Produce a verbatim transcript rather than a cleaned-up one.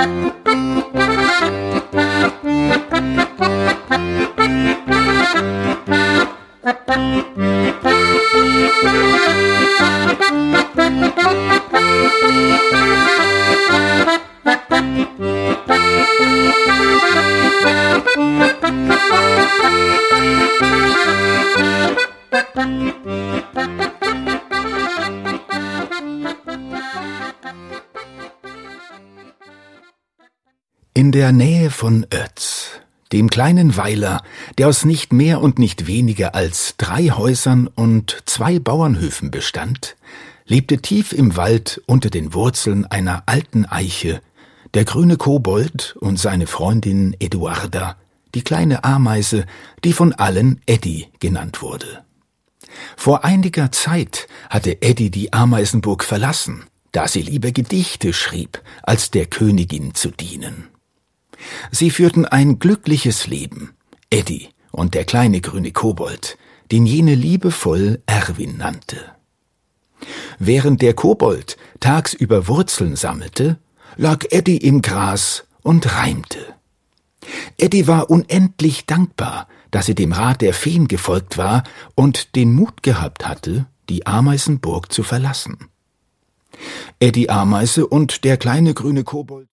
In der Nähe von Oetz, dem kleinen Weiler, der aus nicht mehr und nicht weniger als drei Häusern und zwei Bauernhöfen bestand, lebte tief im Wald unter den Wurzeln einer alten Eiche der grüne Kobold und seine Freundin Eduarda, die kleine Ameise, die von allen Eddie genannt wurde. Vor einiger Zeit hatte Eddie die Ameisenburg verlassen, da sie lieber Gedichte schrieb, als der Königin zu dienen. Sie führten ein glückliches Leben, Eddie und der kleine grüne Kobold, den jene liebevoll Erwin nannte. Während der Kobold tagsüber Wurzeln sammelte, lag Eddie im Gras und reimte. Eddie war unendlich dankbar, dass er dem Rat der Feen gefolgt war und den Mut gehabt hatte, die Ameisenburg zu verlassen. Eddie Ameise und der kleine grüne Kobold